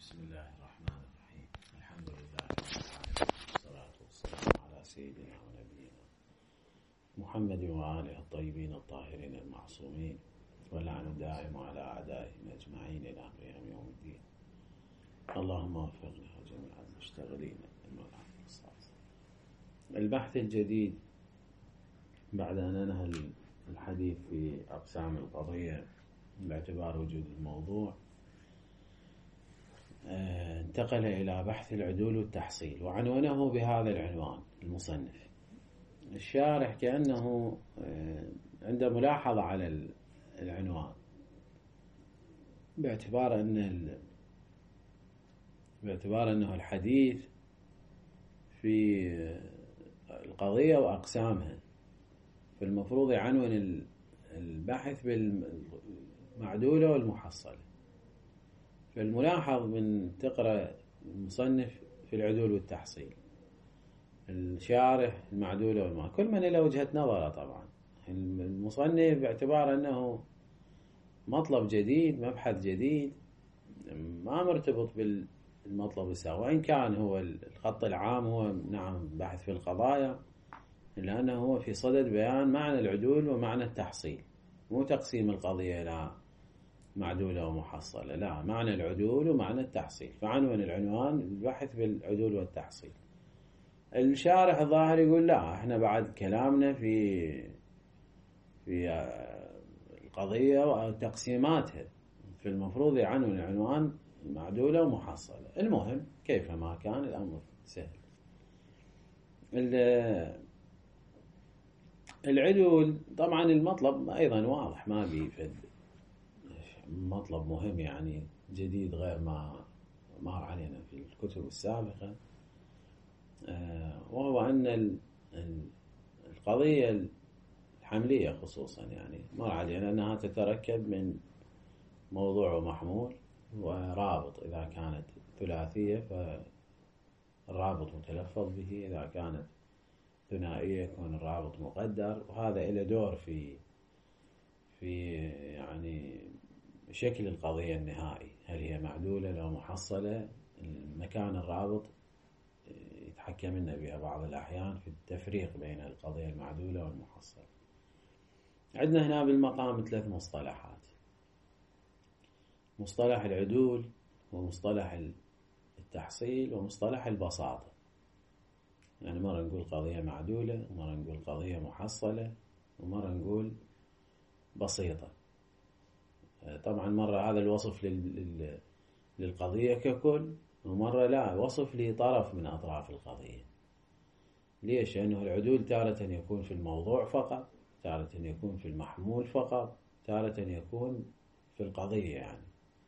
بسم الله الرحمن الرحيم. الحمد لله رب العالمين، والصلاة والسلام على سيدنا ونبينا محمد وآله الطيبين الطاهرين المعصومين، واللعن الدائم على أعدائهم أجمعين إلى قيام يوم الدين. اللهم وفقنا وجميع المشتغلين بالملائكة الصالحة. البحث الجديد بعد أن ننهى الحديث في أقسام القضية باعتبار وجود الموضوع، انتقل إلى بحث العدول والتحصيل، وعنونه بهذا العنوان. المصنف الشارح كأنه عنده ملاحظة على العنوان، باعتبار أنه الحديث في القضية وأقسامها، فالمفروض يعنون البحث بالمعدولة والمحصلة. فالملاحظ من تقرأ المصنف في العدول والتحصيل، الشارح المعدولة والمحصلة، كل من له وجهة نظره. طبعا المصنف باعتبار أنه مطلب جديد، مبحث جديد، ما مرتبط بالمطلب السابق، وإن كان هو الخط العام هو نعم بحث في القضايا، إلا أنه هو في صدد بيان معنى العدول ومعنى التحصيل، مو تقسيم القضية إلى معدولة ومحصلة، لا، معنى العدول ومعنى التحصيل. فعنوان العنوان البحث بالعدول والتحصيل. الشارح الظاهر يقول لا، احنا بعد كلامنا في القضية وتقسيماتها، في المفروض يعنون العنوان معدولة ومحصلة. المهم كيفما كان الأمر سهل. العدول طبعا المطلب أيضا واضح، ما بيفد مطلب مهم يعني جديد غير ما مر علينا في الكتب السابقة، وهو أن القضية الحملية خصوصا يعني مر علينا أنها تتركب من موضوع ومحمول ورابط. إذا كانت ثلاثية فالرابط متلفظ به، إذا كانت ثنائية يكون الرابط مقدر، وهذا له دور في يعني شكل القضية النهائي، هل هي معدولة لو محصلة. المكان الرابط يتحكم لنا بها بعض الأحيان في التفريق بين القضية المعدولة والمحصلة. عندنا هنا بالمقام 3 مصطلحات: مصطلح العدول، ومصطلح التحصيل، ومصطلح البساطة. يعني مرة نقول قضية معدولة، ومرة نقول قضية محصلة، ومرة نقول بسيطة. طبعا مرة هذا الوصف للقضية ككل، ومرة لا، وصف لطرف من أطراف القضية. ليش؟ لأنه العدول تارة يكون في الموضوع فقط، تارة يكون في المحمول فقط، تارة يكون في القضية يعني.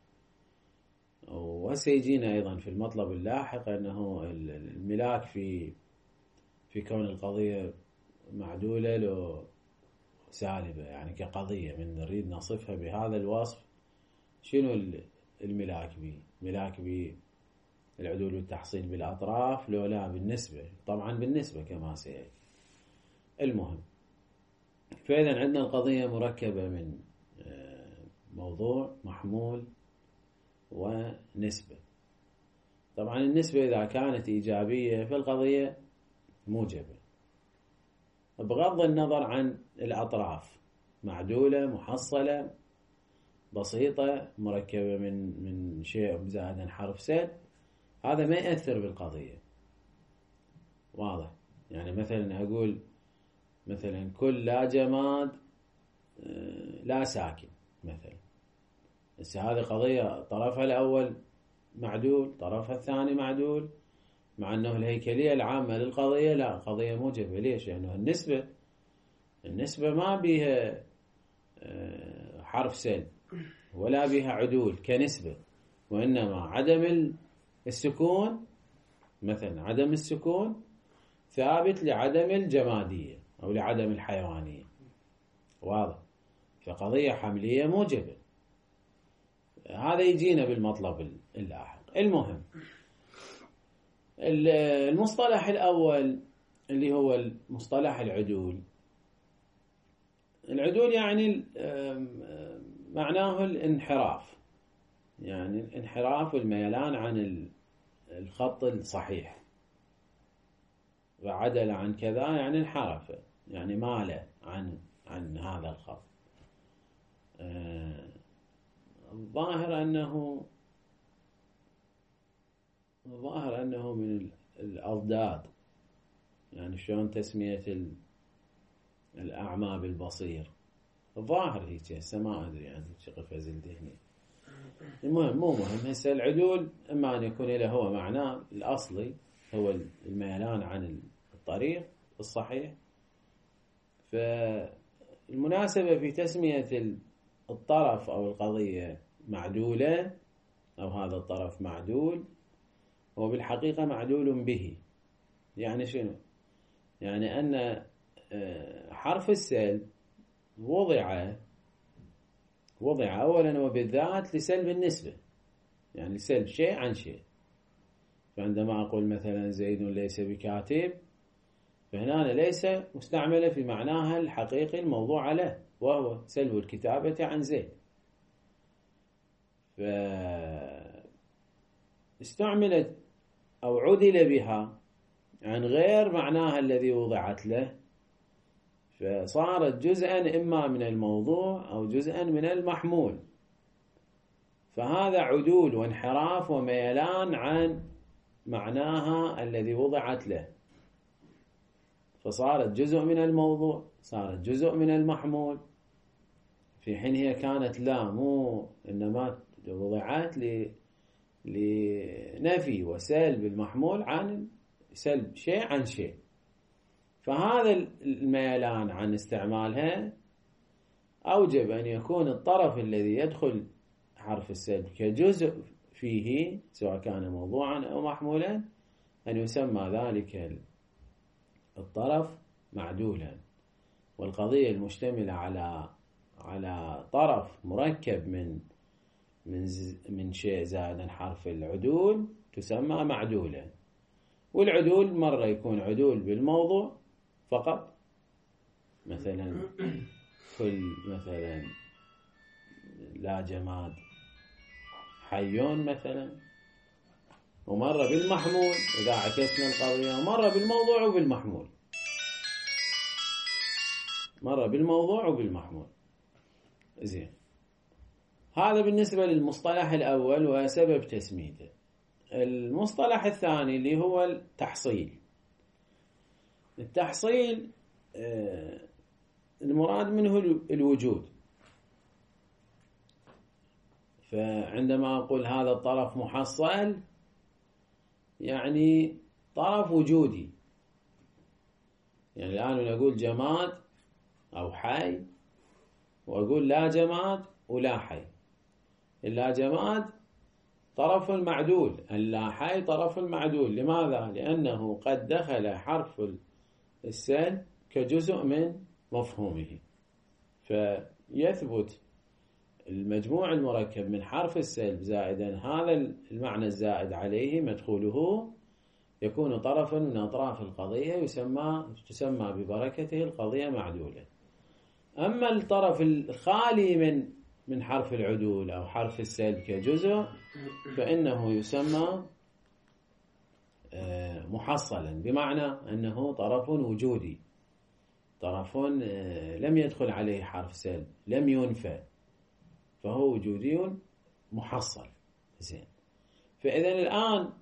وسيجينا أيضا في المطلب اللاحق أنه الملاك في كون القضية معدولة لو سالبة، يعني كقضية من نريد نصفها بهذا الوصف، شنو الملاك به؟ ملاك بالعدول والتحصيل بالأطراف لو لا بالنسبة؟ طبعا بالنسبة كما سيأتي. المهم، فإذا عندنا القضية مركبة من موضوع، محمول، ونسبة. طبعا النسبة إذا كانت إيجابية فالقضية موجبة، بغض النظر عن الأطراف، معدولة، محصلة، بسيطة، مركبة من شيء زائد حرف سد، هذا ما يأثر بالقضية. واضح؟ يعني مثلا أقول مثلا كل لا جماد لا ساكن مثلا، بس هذه قضية طرفها الأول معدول، طرفها الثاني معدول، مع أنه الهيكلية العامة للقضية لا، قضية موجبة. ليش؟ لأنه النسبة ما بيها حرف سد ولا بها عدول كنسبة، وإنما عدم السكون، مثلا عدم السكون ثابت لعدم الجمادية أو لعدم الحيوانية. واضح؟ فقضية حملية موجبة. هذا يجينا بالمطلب اللاحق. المهم، المصطلح الأول اللي هو المصطلح العدول. العدول يعني معناه الانحراف، يعني انحراف والميلان عن الخط الصحيح، وعدل عن كذا يعني انحرف، يعني مال عن هذا الخط. الظاهر أنه من الأضداد، يعني شلون تسمية الأعمى بالبصير، الظاهر هيك، هسه ما أدري يعني قفز الذهني. المهم مو مهم. هسه العدول إما أن يكون له هو معناه الأصلي هو الميلان عن الطريق الصحيح. فالمناسبة في تسمية الطرف أو القضية معدولة أو هذا الطرف معدول، هو بالحقيقة معدول به. يعني شنو؟ يعني أن حرف السلب وضع أولا وبالذات لسلب النسبة، يعني لسلب شيء عن شيء. فعندما أقول مثلا زيد ليس بكاتب، فهنا ليس مستعملة في معناها الحقيقي الموضوع له، وهو سلب الكتابة عن زيد. فاستعملت أو عدل بها عن غير معناها الذي وضعت له، فصارت جزءا إما من الموضوع أو جزءا من المحمول. فهذا عدول وانحراف وميلان عن معناها الذي وضعت له، فصارت جزء من الموضوع، صارت جزء من المحمول، في حين هي كانت لا، مو إنما وضعت لنفي وسلب المحمول عن سلب شيء عن شيء. فهذا الميلان عن استعمالها أوجب أن يكون الطرف الذي يدخل حرف السلب كجزء فيه، سواء كان موضوعا أو محمولا، أن يسمى ذلك الطرف معدولا. والقضية المشتملة على طرف مركب من شيء زائد حرف العدول تسمى معدولا. والعدول مرة يكون عدول بالموضوع فقط، مثلا مثلا لا جماد حي مثلا، ومرة بالمحمول إذا عكسنا القضية، ومرة بالموضوع وبالمحمول، مرة بالموضوع وبالمحمول. زين، هذا بالنسبة للمصطلح الأول وسبب تسميته. المصطلح الثاني اللي هو التحصيل. التحصيل المراد منه الوجود. فعندما أقول هذا الطرف محصل، يعني طرف وجودي. يعني الآن نقول جماد أو حي، وأقول لا جماد ولا حي. اللا جماد طرف معدول، اللا حي طرف معدول. لماذا؟ لأنه قد دخل حرف السلب كجزء من مفهومه، فيثبت المجموع المركب من حرف السلب زائدا هذا المعنى الزائد عليه مدخوله، يكون طرفا من أطراف القضية، تسمى ببركته القضية معدولة. أما الطرف الخالي من حرف العدول أو حرف السلب كجزء، فإنه يسمى محصلا، بمعنى أنه طرف وجودي، طرف لم يدخل عليه حرف سلب، لم ينفى، فهو وجودي محصل. زين، فإذا الآن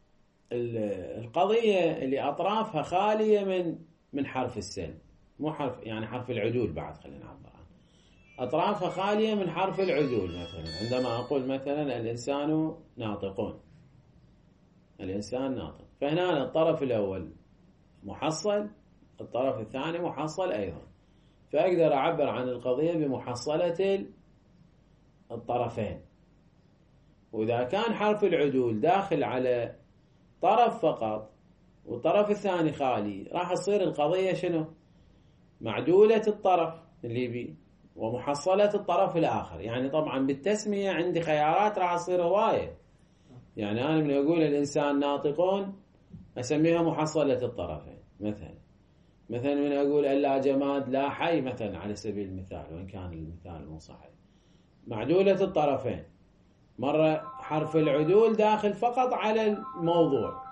القضية اللي أطرافها خالية من حرف السلب، مو حرف يعني حرف العدول بعد، خلينا نعبر عنه، أطرافها خالية من حرف العدول. مثلا عندما أقول مثلا الإنسان ناطقون، الإنسان ناطق، فهنا الطرف الأول محصل، الطرف الثاني محصل أيضا، فأقدر أعبر عن القضية بمحصلة الطرفين. وإذا كان حرف العدول داخل على طرف فقط والطرف الثاني خالي، راح تصير القضية شنو؟ معدولة الطرف اللي بي ومحصلة الطرف الآخر. يعني طبعا بالتسمية عندي خيارات راح تصير هواية. يعني أنا من أقول الإنسان ناطقون أسميها محصلة الطرفين، مثلا من أقول اللا جماد لا حي مثلا على سبيل المثال، وإن كان المثال مو صحيح، معدولة الطرفين. مرة حرف العدول داخل فقط على الموضوع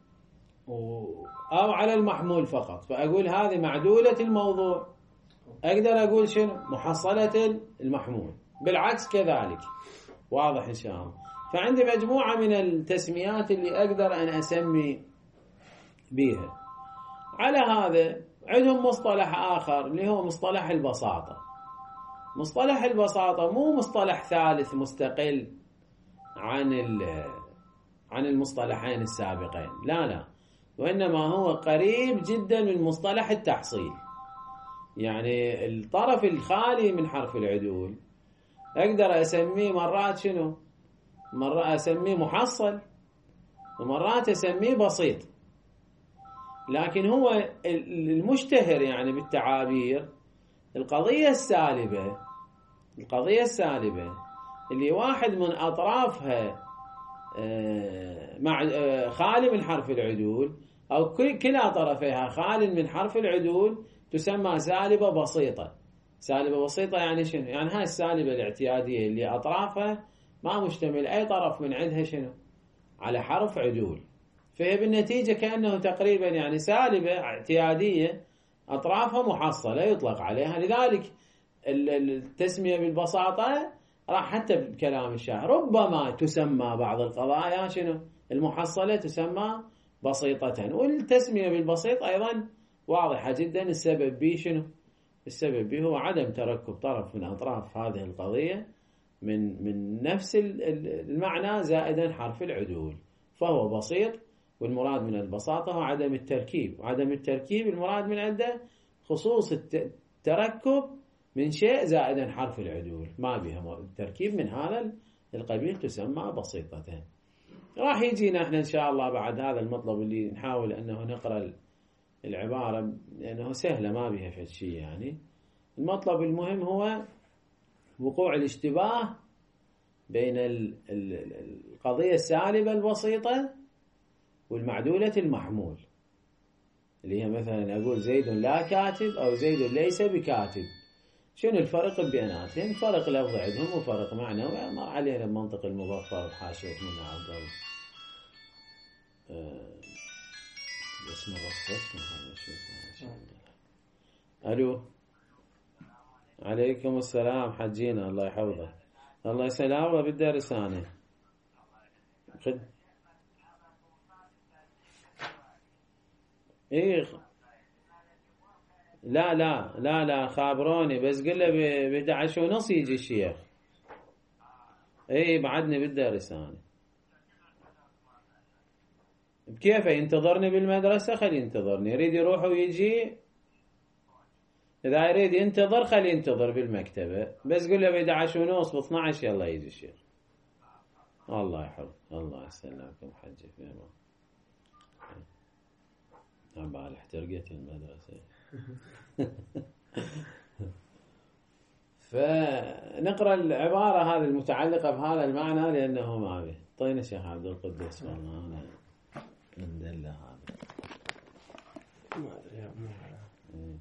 أو على المحمول فقط، فأقول هذه معدولة الموضوع، أقدر أقول شنو؟ محصلة المحمول. بالعكس كذلك، واضح إن شاء الله. فعندي مجموعة من التسميات اللي أقدر أن أسمي بيها. على هذا عندهم مصطلح آخر اللي هو مصطلح البساطة. مصطلح البساطة مو مصطلح ثالث مستقل عن المصطلحين السابقين، لا، وإنما هو قريب جدا من مصطلح التحصيل. يعني الطرف الخالي من حرف العدول أقدر أسميه مرات شنو؟ مرات أسميه محصل، ومرات أسميه بسيط. لكن هو المشتهر يعني بالتعابير القضية السالبة اللي واحد من أطرافها خالي من حرف العدول، أو كلا طرفيها خال من حرف العدول، تسمى سالبة بسيطة. سالبة بسيطة يعني شنو؟ يعني هاي السالبة الاعتيادية اللي أطرافها ما مشتمل أي طرف من عندها شنو؟ على حرف عدول. فهي بالنتيجة كأنه تقريبا يعني سالبة اعتيادية أطرافها محصلة يطلق عليها. لذلك التسمية بالبساطة راح حتى بكلام الشاعر ربما تسمى بعض القضايا شنو؟ المحصلة تسمى بسيطة. والتسمية بالبسيط أيضا واضحة جدا. السبب به شنو؟ السبب به هو عدم تركب طرف من أطراف هذه القضية من نفس المعنى زائدا حرف العدول، فهو بسيط. والمراد من البساطة هو عدم التركيب، وعدم التركيب المراد من عنده خصوص التركب من شيء زائدا حرف العدول، ما بها التركيب من هذا القبيل تسمى بسيطة. راح يجينا احنا ان شاء الله بعد هذا المطلب اللي نحاول انه نقرأ العبارة لانه سهلة ما بها في شيء. يعني المطلب المهم هو وقوع الاشتباه بين القضية السالبة البسيطة والمعدولة المحمول، اللي هي مثلا أقول زيد لا كاتب أو زيد ليس بكاتب. شنو الفرق بيناتهم؟ فرق لفظي عندهم وفرق معنوي. مر علينا المنطق المظفر وحاشية من عبد الله اسم الرخص. ألو، عليكم السلام حجينا، الله يحفظك. الله يسلمك. والله بالدرس أنا إيه. لا خابروني، بس قل له ب11:30 يجي الشيخ. إيه بعدني بالدرس أنا. بكيفه ينتظرني بالمدرسة؟ خلي ينتظرني. يريد يروح ويجي، إذا يريد ينتظر خلي ينتظر بالمكتبة، بس قل له ب11:30 ب12 يلا يجي الشيخ. الله يحفظك، الله يسلمكم حجي في أمان. عبالي احترقت المدرسة. فنقرأ العبارة هذه المتعلقة بهذا المعنى لأنه ما به. طينا شيخ عبد القدس والله أنا ندله هذا ما أدري.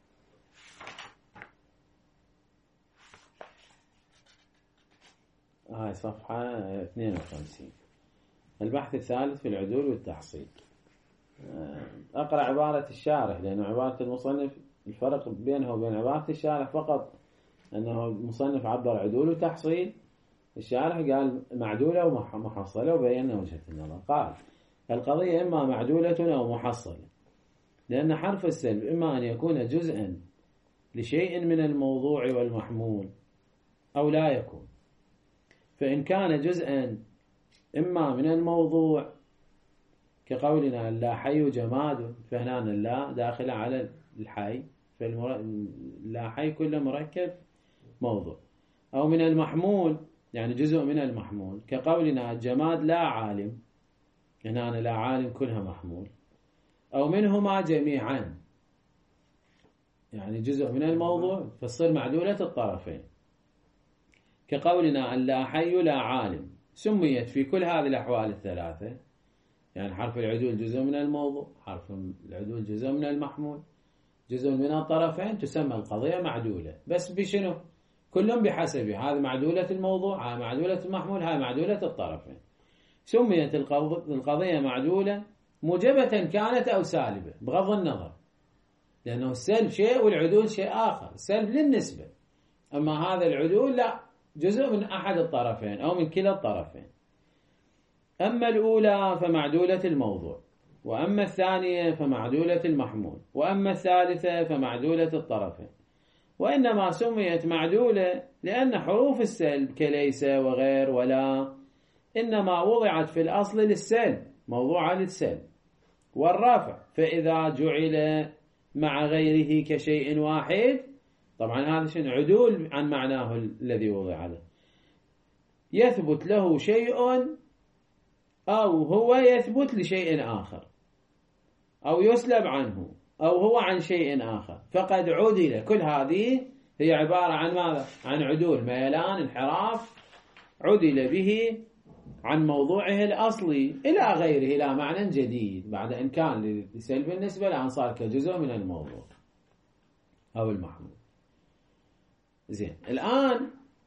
هاي صفحة 52. البحث الثالث في العدول والتحصيل. أقرأ عبارة الشارح لأنه عبارة المصنف الفرق بينها وبين عبارة الشارح فقط أنه المصنف عبر عدول وتحصيل، الشارح قال معدولة ومحصلة وبينا وجهة النظر. قال القضية إما معدولة أو محصلة، لأن حرف السلب إما أن يكون جزءا لشيء من الموضوع والمحمول أو لا يكون. فإن كان جزءا إما من الموضوع كقولنا اللا حي جماد، فهنا اللا داخلة على الحي، فاللا حي كله مركب موضوع. أو من المحمول يعني جزء من المحمول كقولنا الجماد لا عالم، هنا لا عالم كلها محمول. أو منهما جميعا يعني جزء من الموضوع فتصير معدولة الطرفين كقولنا اللا حي لا عالم. سميت في كل هذه الأحوال الثلاثة، يعني حرف العدول جزء من الموضوع، حرف العدول جزء من المحمول، جزء من الطرفين، تسمى القضية معدولة. بس بشنو؟ كل بحسبه، هذه معدولة الموضوع، هذه معدولة المحمول، هذه معدولة الطرفين. سميت القضية معدولة موجبة كانت أو سالبة بغض النظر، لأنه السلب شيء والعدول شيء آخر. السلب للنسبة، أما هذا العدول لا، جزء من أحد الطرفين أو من كلا الطرفين. أما الأولى فمعدولة الموضوع، وأما الثانية فمعدولة المحمول، وأما الثالثة فمعدولة الطرفين. وإنما سميت معدولة لأن حروف السلب كليس وغير ولا إنما وضعت في الأصل للسلب، موضوعة للسلب والرافع، فإذا جعل مع غيره كشيء واحد، طبعا هذا شيء عدول عن معناه الذي وضع له، يثبت له شيء أو هو يثبت لشيء آخر، أو يسلب عنه، أو هو عن شيء آخر، فقد عدل. كل هذه هي عبارة عن ماذا؟ عن عدول، ميلان، انحراف، عدل به عن موضوعه الأصلي إلى غيره، إلى معنى جديد، بعد إن كان لسلب النسبة لأن صار كجزء من الموضوع أو المحمول. زين، الآن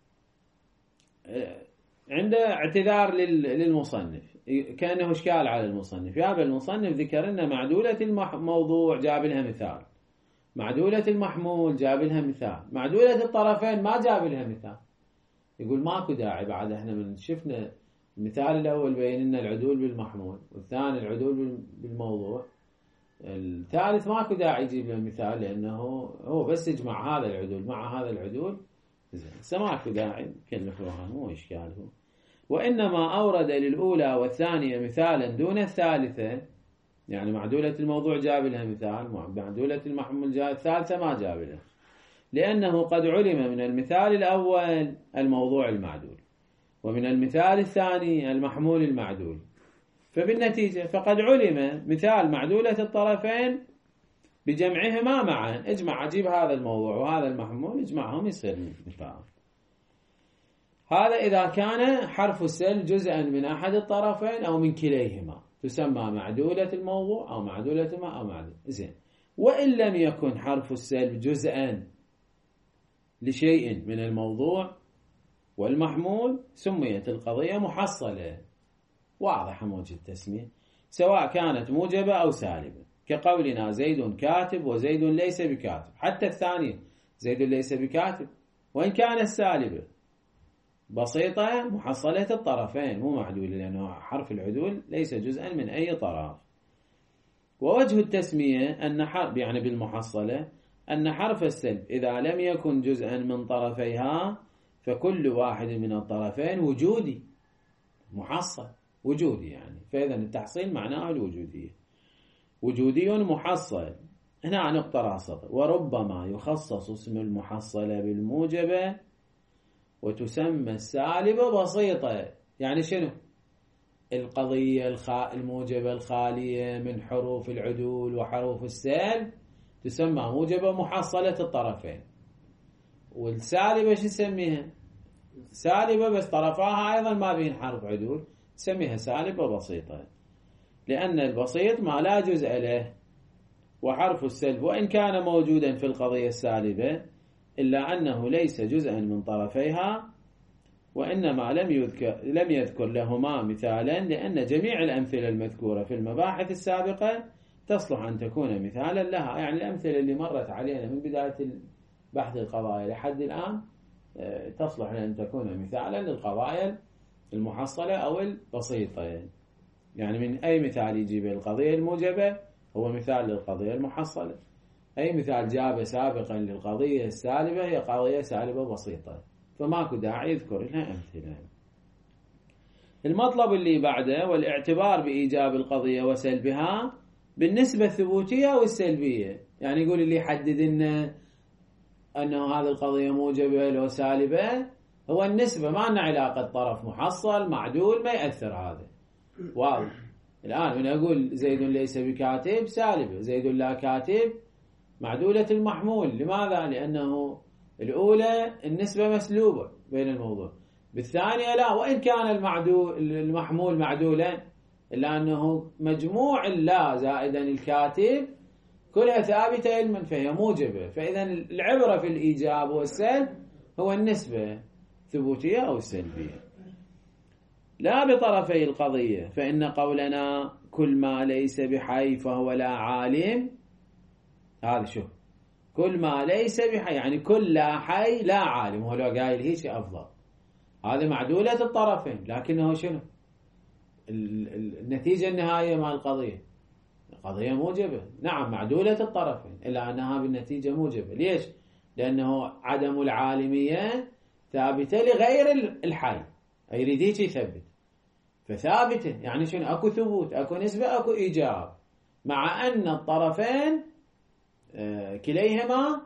عنده اعتذار للمصنف، كأنه إشكال على المصنف. جاب المصنف ذكر لنا معدولة الموضوع جاب لها مثال، معدولة المحمول جاب لها مثال، معدولة الطرفين ما جاب لها مثال. يقول ماكو داعي، بعد احنا من شفنا المثال الأول بين لنا العدول بالمحمول، والثاني العدول بالموضوع، الثالث ماكو داعي يجيب له مثال، لأنه هو بس يجمع هذا العدول مع هذا العدول. زين، ماكو داعي كلفوها، مو إشكال هو. وإنما أورد للأولى والثانية مثالا دون الثالثة، يعني معدولة الموضوع جاب لها مثال، معدولة المحمول جاب، الثالثة ما جاب لها، لأنه قد علم من المثال الأول الموضوع المعدول، ومن المثال الثاني المحمول المعدول، فبالنتيجة فقد علم مثال معدولة الطرفين بجمعهما معا. اجمع، أجيب هذا الموضوع وهذا المحمول، اجمعهم يصير مثال. هذا إذا كان حرف السلب جزءا من أحد الطرفين أو من كليهما، تسمى معدولة الموضوع أو معدولة ما أو معدولة. زين، وإن لم يكن حرف السلب جزءا لشيء من الموضوع والمحمول سميت القضية محصلة. واضح موجه التسمية، سواء كانت موجبة أو سالبة، كقولنا زيد كاتب وزيد ليس بكاتب. حتى الثانية زيد ليس بكاتب وإن كانت سالبة بسيطة محصلة الطرفين، مو معدولة، لأنه حرف العدول ليس جزءا من أي طرف. ووجه التسمية أن حرف، يعني بالمحصلة، أن حرف السلب إذا لم يكن جزءا من طرفيها فكل واحد من الطرفين وجودي، محصل وجودي يعني، فإذا التحصيل معناه الوجودية، وجودي محصل. هنا نقطة راسطة. وربما يخصص اسم المحصلة بالموجبة وتسمى السالبة بسيطة. يعني شنو؟ القضية الموجبة الخالية من حروف العدول وحروف السلب تسمى موجبة محصلة الطرفين، والسالبة شو نسميها؟ سالبة بس طرفاها أيضا ما بين حرف عدول، نسميها سالبة بسيطة، لأن البسيط ما لا جزء له، وحرف السلب وإن كان موجودا في القضية السالبة إلا أنه ليس جزءا من طرفيها، وإنما لم يذكر لهما مثالا، لأن جميع الأمثلة المذكورة في المباحث السابقة تصلح أن تكون مثالا لها. يعني الأمثلة اللي مرت علينا من بداية بحث القضايا لحد الآن تصلح أن تكون مثالا للقضايا المحصلة أو البسيطة. يعني من أي مثال يجيب القضية الموجبة هو مثال للقضية المحصلة، أي مثال جاب سابقا للقضية السالبة هي قضية سالبة بسيطة، فماكو داعي يذكر لها أمثلة. المطلب اللي بعده والاعتبار بإيجاب القضية وسلبها بالنسبة الثبوتية والسلبية. يعني يقول اللي يحدد أنه هذه القضية موجبة لو سالبة هو النسبة، ما لنا علاقة طرف محصل معدول، ما يأثر هذا. واضح. الآن من أقول زيد ليس بكاتب سالبة، زيد لا كاتب معدولة المحمول. لماذا؟ لأنه الأولى النسبة مسلوبة بين الموضوع، بالثانية لا، وإن كان المحمول معدولا إلا أنه مجموع لا زائدا الكاتب كلها ثابتة علما فهي موجبة. فإذا العبرة في الإيجاب والسلب هو النسبة ثبوتية أو سلبية. لا بطرفي القضية، فإن قولنا كل ما ليس بحي فهو لا عالم، هذا شوف، كل ما ليس بحي يعني كل لا حي لا عالم، هو لو قايل هيك أفضل، هذا معدولة الطرفين، لكنه شنو النتيجة النهائية مع القضية؟ القضية موجبة، نعم معدولة الطرفين، إلا أنها بالنتيجة موجبة. ليش؟ لأنه عدم العالمية ثابتة لغير الحي، يريد هيك يثبت، فثابتة يعني شنو؟ أكو ثبوت، أكو نسبة، أكو إيجاب، مع أن الطرفين كليهما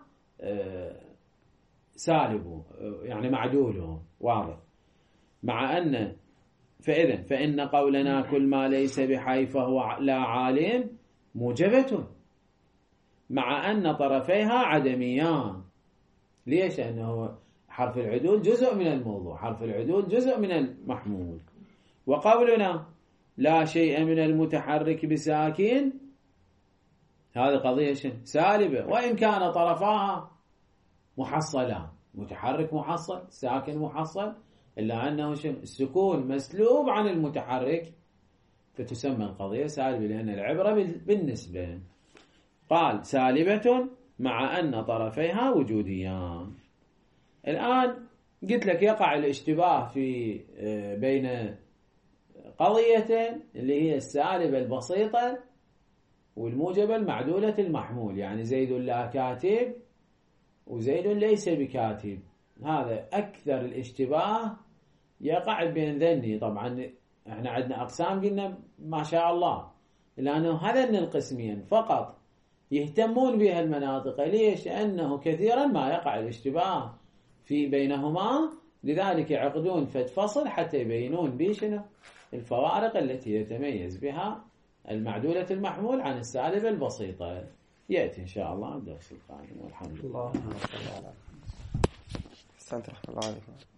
سالب يعني معدول، واضح. مع أن فإن قولنا كل ما ليس بحي فهو لا عالم موجبة، مع أن طرفيها عدميان. ليش؟ لأنه حرف العدول جزء من الموضوع، حرف العدول جزء من المحمول. وقولنا لا شيء من المتحرك بساكن، هذه قضية سالبة، وإن كان طرفاها محصلان، متحرك محصل، ساكن محصل، إلا أنه السكون مسلوب عن المتحرك، فتسمى القضية سالبة، لأن العبرة بالنسبة. قال سالبة مع أن طرفيها وجوديان. الآن قلت لك يقع الاشتباه في بين قضيتين، اللي هي السالبة البسيطة والموجبة المعدولة المحمول، يعني زيد لا كاتب وزيد ليس بكاتب. هذا أكثر الاشتباه يقع بين ذني. طبعا احنا عندنا أقسام قلنا ما شاء الله، لأنه هذين القسمين فقط يهتمون بها المناطق. ليش؟ لأنه كثيرا ما يقع الاشتباه في بينهما، لذلك يعقدون فصل حتى يبينون بشنو الفوارق التي يتميز بها المعدولة المحمول عن السالبة البسيطة. يأتي إن شاء الله الدرس القادم، والحمد لله. الله.